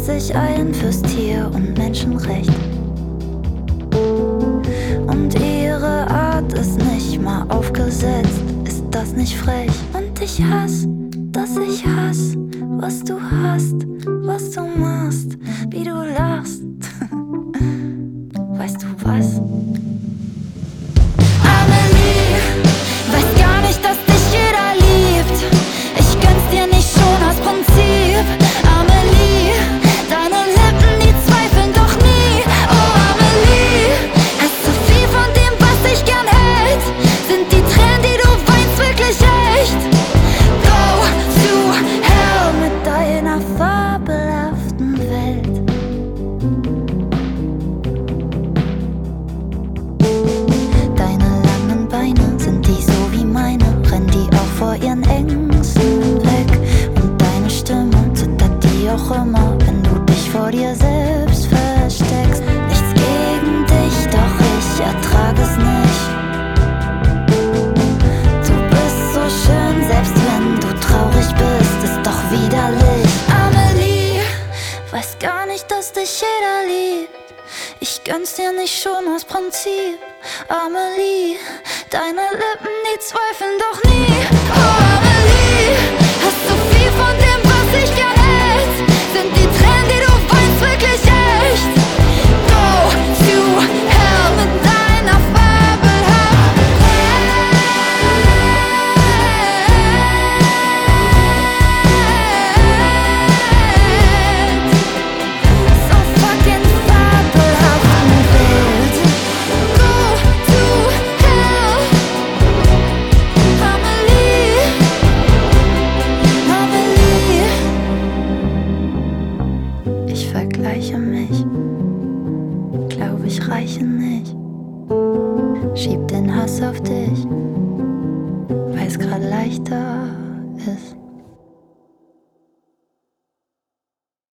sich ein fürs Tier- und Menschenrecht. Und ihre Art ist nicht mal aufgesetzt. Ist das nicht frech? Und ich hasse, dass ich hasse, was du hast, was du machst, wie du lachst. Weißt du was? Amelie, weiß gar nicht, dass dich jeder liebt. Ich gönn's dir nicht schon aus Prinzip. Amelie, deine Lippen, die zweifeln doch nie. Oh Amelie, hast du viel von dem, was dich gern hält? Sind die Tränen, die du weinst, wirklich echt? Go to hell mit deiner fabelhaften Welt. Deine langen Beine, sind die so wie meine? Rennen die auch vor ihren Ängsten weg? Und deine Stimme, zittert die auch immer, wenn du dich vor dir selbst versteckst? Nichts gegen dich, doch ich ertrag es nicht. Du bist so schön, selbst wenn du traurig bist, ist doch widerlich. Amelie, weiß gar nicht, dass dich jeder liebt. Ich gönn's dir nicht schon aus Prinzip. Amelie, deine Lippen, die zweifeln doch nie. Oh Amelie, hast du viel von dem, was ich gern hält? Sind die Tränen, die du weinst, wirklich echt? Go to hell mit deiner fabelhaften Welt. So fucking fabelhaften Welt. Go to hell. Amelie, Amelie. Ich vergleiche mich, glaub ich reiche nicht. Schieb den Hass auf dich, weil's grad leichter ist.